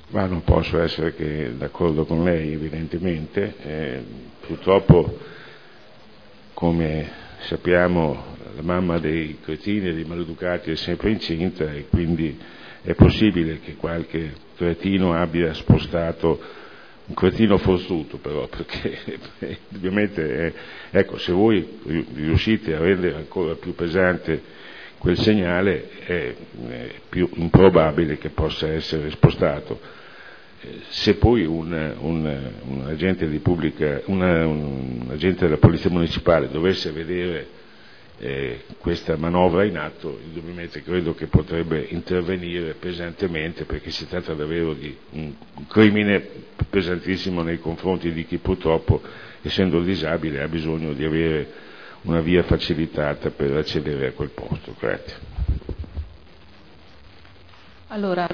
Ma non posso essere che d'accordo con lei, evidentemente. Purtroppo, come sappiamo, la mamma dei cretini e dei maleducati è sempre incinta, e quindi è possibile che qualche cretino abbia spostato, un cretino forzuto però, perché ovviamente ecco, se voi riuscite a rendere ancora più pesante quel segnale, è più improbabile che possa essere spostato. Se poi un agente un agente della Polizia Municipale dovesse vedere questa manovra in atto, indubbiamente credo che potrebbe intervenire pesantemente, perché si tratta davvero di un crimine pesantissimo nei confronti di chi purtroppo, essendo disabile, ha bisogno di avere una via facilitata per accedere a quel posto. Grazie. Allora,